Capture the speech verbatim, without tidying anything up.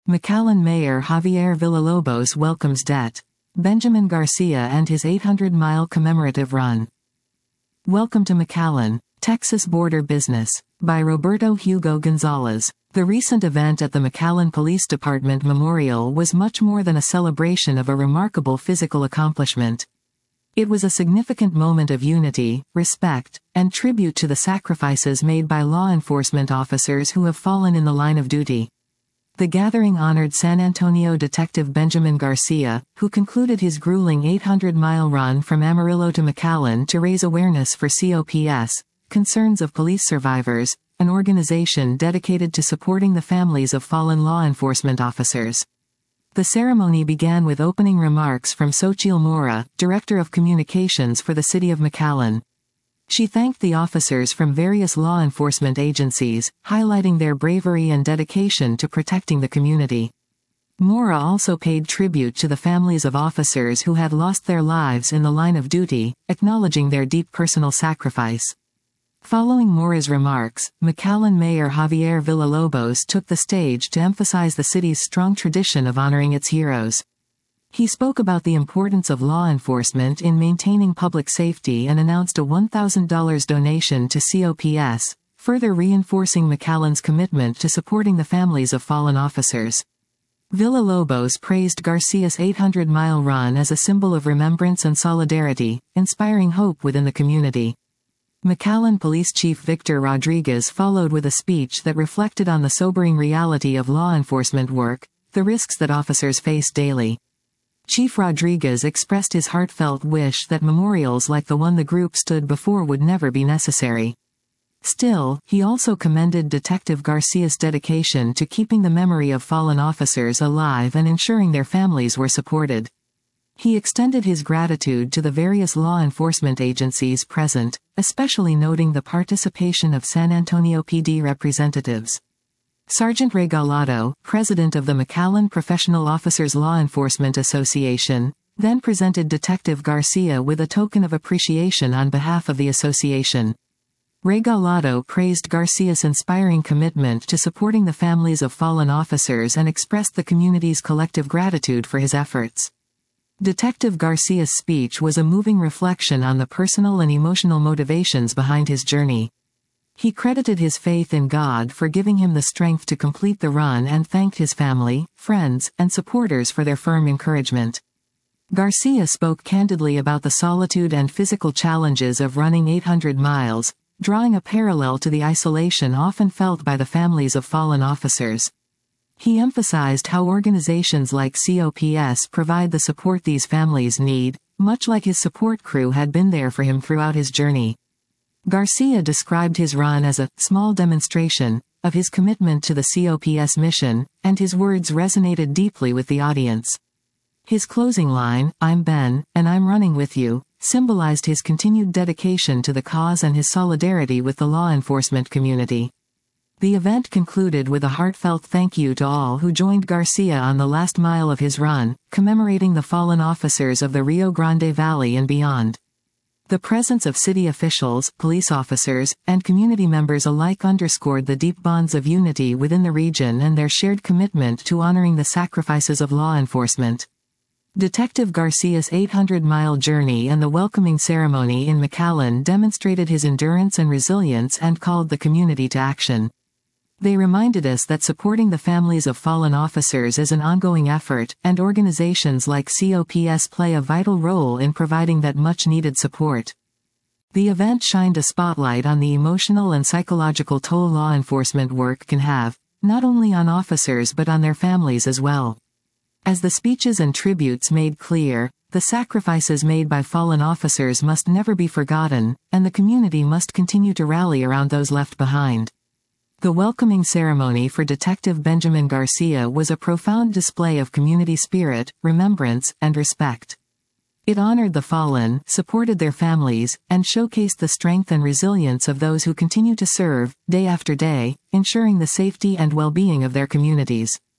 McAllen Mayor Javier Villalobos welcomes Det. Benjamin Garcia and his eight hundred mile commemorative run. Welcome to McAllen, Texas Border Business, by Roberto Hugo Gonzalez. The recent event at the McAllen Police Department Memorial was much more than a celebration of a remarkable physical accomplishment. It was a significant moment of unity, respect, and tribute to the sacrifices made by law enforcement officers who have fallen in the line of duty. The gathering honored San Antonio Detective Benjamin Garcia, who concluded his grueling eight hundred mile run from Amarillo to McAllen to raise awareness for COPS, Concerns of Police Survivors, an organization dedicated to supporting the families of fallen law enforcement officers. The ceremony began with opening remarks from Xochitl Mora, Director of Communications for the City of McAllen. She thanked the officers from various law enforcement agencies, highlighting their bravery and dedication to protecting the community. Mora also paid tribute to the families of officers who had lost their lives in the line of duty, acknowledging their deep personal sacrifice. Following Mora's remarks, McAllen Mayor Javier Villalobos took the stage to emphasize the city's strong tradition of honoring its heroes. He spoke about the importance of law enforcement in maintaining public safety and announced a one thousand dollar donation to COPS, further reinforcing McAllen's commitment to supporting the families of fallen officers. Villalobos praised Garcia's eight hundred mile run as a symbol of remembrance and solidarity, inspiring hope within the community. McAllen Police Chief Victor Rodriguez followed with a speech that reflected on the sobering reality of law enforcement work, the risks that officers face daily. Chief Rodriguez expressed his heartfelt wish that memorials like the one the group stood before would never be necessary. Still, he also commended Detective Garcia's dedication to keeping the memory of fallen officers alive and ensuring their families were supported. He extended his gratitude to the various law enforcement agencies present, especially noting the participation of San Antonio P D representatives. Sergeant Regalado, president of the McAllen Professional Officers Law Enforcement Association, then presented Detective Garcia with a token of appreciation on behalf of the association. Regalado praised Garcia's inspiring commitment to supporting the families of fallen officers and expressed the community's collective gratitude for his efforts. Detective Garcia's speech was a moving reflection on the personal and emotional motivations behind his journey. He credited his faith in God for giving him the strength to complete the run and thanked his family, friends, and supporters for their firm encouragement. Garcia spoke candidly about the solitude and physical challenges of running eight hundred miles, drawing a parallel to the isolation often felt by the families of fallen officers. He emphasized how organizations like COPS provide the support these families need, much like his support crew had been there for him throughout his journey. Garcia described his run as a small demonstration of his commitment to the COPS mission, and his words resonated deeply with the audience. His closing line, "I'm Ben, and I'm running with you," symbolized his continued dedication to the cause and his solidarity with the law enforcement community. The event concluded with a heartfelt thank you to all who joined Garcia on the last mile of his run, commemorating the fallen officers of the Rio Grande Valley and beyond. The presence of city officials, police officers, and community members alike underscored the deep bonds of unity within the region and their shared commitment to honoring the sacrifices of law enforcement. Detective Garcia's eight hundred mile journey and the welcoming ceremony in McAllen demonstrated his endurance and resilience and called the community to action. They reminded us that supporting the families of fallen officers is an ongoing effort, and organizations like COPS play a vital role in providing that much-needed support. The event shined a spotlight on the emotional and psychological toll law enforcement work can have, not only on officers but on their families as well. As the speeches and tributes made clear, the sacrifices made by fallen officers must never be forgotten, and the community must continue to rally around those left behind. The welcoming ceremony for Detective Benjamin Garcia was a profound display of community spirit, remembrance, and respect. It honored the fallen, supported their families, and showcased the strength and resilience of those who continue to serve, day after day, ensuring the safety and well-being of their communities.